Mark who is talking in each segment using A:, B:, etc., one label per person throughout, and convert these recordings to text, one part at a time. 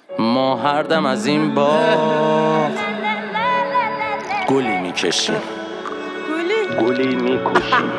A: ما هر دم از این باغ گلی میکشیم، گلی میکشیم.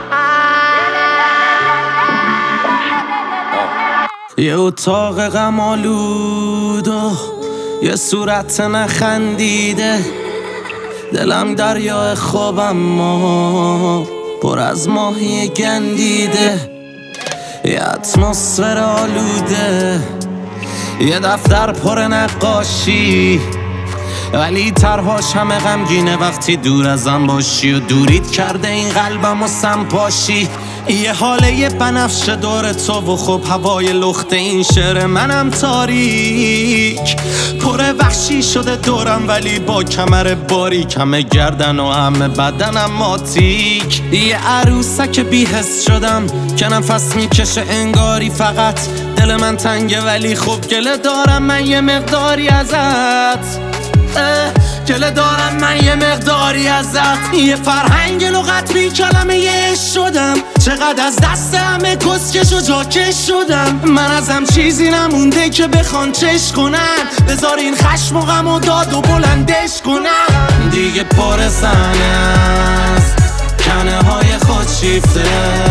A: یه اتاق غم آلود و یه صورت نخندیده، دلم دریا خوابم ما پر از ماهی گندیده، یه اتمسفر آلوده، یه دفتر پر نقاشی، ولی طرحاش همه غمگینه وقتی دور ازم باشی و دوریت کرده این قلبم و سمپاشی. یه حاله یه بنفش دور تو و خب هوای لخت این شعر منم تاریک، پر وحشی شده دورم ولی با کمر باریک، همه گردن و همه بدنم ماتیک. یه عروسک بی‌حس شدم که نفس میکشه انگاری فقط دل من تنگه، ولی خب گله دارم من یه مقداری ازت، گله دارم من یه مقداری ازت. یه فرهنگ لغت بی کلمه یه شدم، چقدر از دست همه کسکش و جاکش شدم. من ازم چیزی نمونده که بخوان چش کنن، بذار این خشم و غم و داد و بلندش کنن. دیگه پر زنه از کنه های خود شیفته،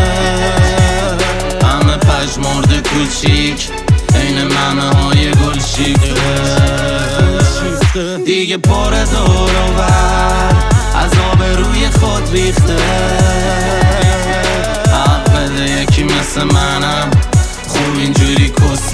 A: همه پژمرده کوچیک این ممه های گل شیفته. دیگه پر دور و بر از آب روی خود ریخته، حق بده یکی مثل منم خوب اینجوری کس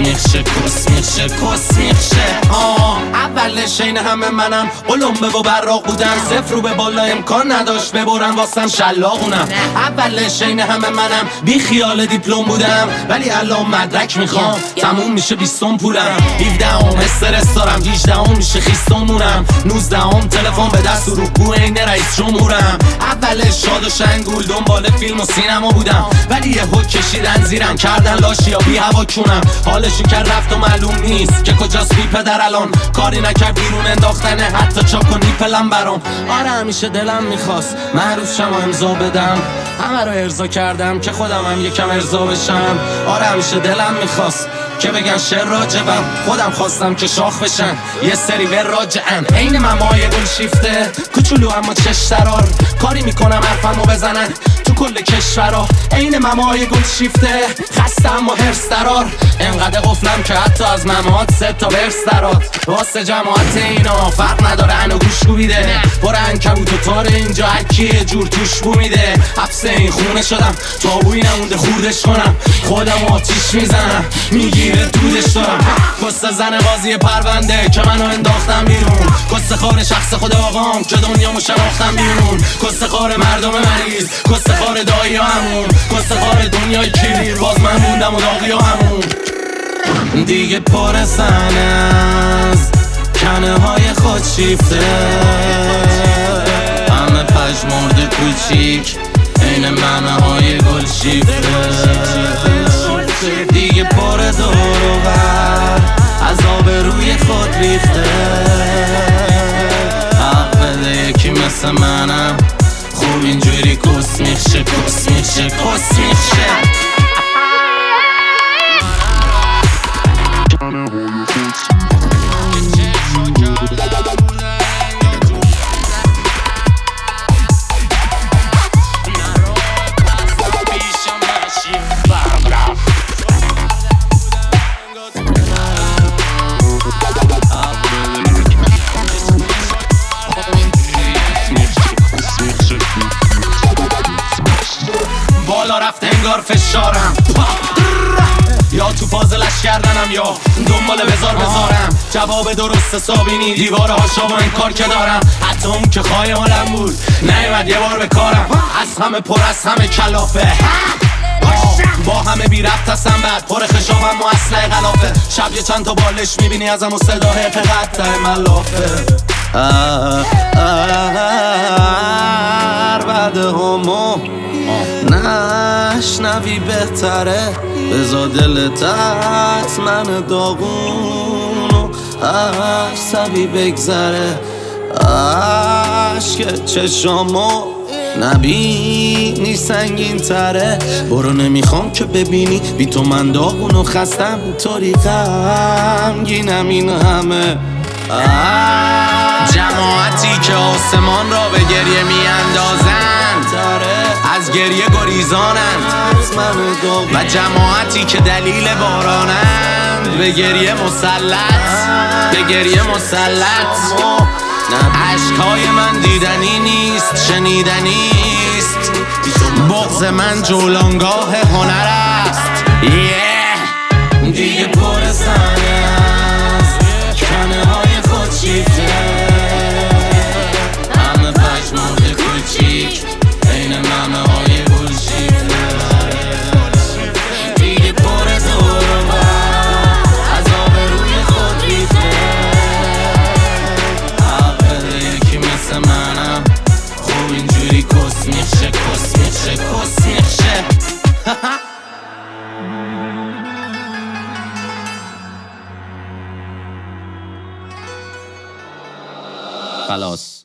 A: میخشه. اولش این همه منم قلمبه و براق بودم، صفر رو به بالا امکان نداشت ببرم واسم شلاقونم. اولش این همه منم بی خیال دیپلم بودم، ولی الان مدرک میخوام تموم میشه 20 پولم. 17ام استرس دارم، 18ام میشه خیستمونم، 19ام تلفن به دست و رو عین رئیس جمهورم. اولش شاد و شنگول دنبال فیلم و سینما بودم، ولی یه هو کشیدن زیرم کردن لاشیا بی هوا کونم. حالشو کرد رفت و معلوم نیست که کجاست بی پدر الان، کاری نکرد بیرون انداختنه حتی چاک و نیپلم برام. آره همیشه دلم میخواست معروف شم و امضا بدم، همه رو ارضا کردم که خودم هم یکم ارضا بشم. آره همیشه دلم میخواست که بگن شعر راجبم، خودم خواستم که شاخ بشن یه سری ور راجعن. عین ممای گل شیفته کوچولو اما چش درار، کاری میکنم حرفمو بزنن تو کل کشورا. عین ممای گل شیفته خسته اما هرس درار، انقدر قفلم که حتی از ممات 3 تا برس درات. واسه جماعت اینا فرق نداره انو گوش کوبیده، پر عنکبوت و تار اینجا هرکی یه جور توش بو میده. حبس این خونه شدم تابویی نمونده خوردش کنم، خودم آتیش میزنم میگیره دودش دارم. کست زن بازی پرونده که منو انداختم بیرون، کست خار شخص خود آقام که دنیامو شناختم بیرون، کست خار مردم مریض، کست خار دایی همون، کست خار دنیای کلیر باز من موندم و داغی همون. دیگه پر زن از کنه های خود شیفته، همه پژمرده کوچیک این ممه های گل شیفته. دیگه پر دور و بر از آب روی خود ریخته، حق بده یکی مثل منم خوب اینجوری کس میخشه. بالا رفت انگار فشارم، یا تو فاضلش کردنم یا دنبال بذارم. جواب درست حسابی دیواره هاشا با این کار که دارم، حتی اون که خایمالم بود نیومد یه بار به کارم. از همه پر از همه کلافه، با همه بی ربط هستم بعد پر خشابم و اسلحه غلافه. شب یه چند تا بالش میبینی ازم و صدا حق قطع ملافه. بده همو نشنوی بهتره، بذار دلت حتما داغون و عصبی بگذره. عشق چشامو نبینی سنگین تره، برو نمیخوام که ببینی بی تو من داغون و خستم، اینطوری غمگینم این همه. جماعتی که آسمان را به گریه میاندازند از گریه گریزانند، و جماعتی که دلیل بارانند به گریه مسلط، به گریه مسلط. عشقای من دیدنی نیست، شنیدنی است، بغض من جولانگاه هنر است. دیگه پر سنگ است، کنه های خود شیفته، همه پشمرد کوچیک این ممه های گل شیفته. دیگه پر دور و بر از آب روی خود ریخته، حق یکی مثل منم خوب اینجوری کس میخشه، کس میخشه، کس میخشه. خلاص.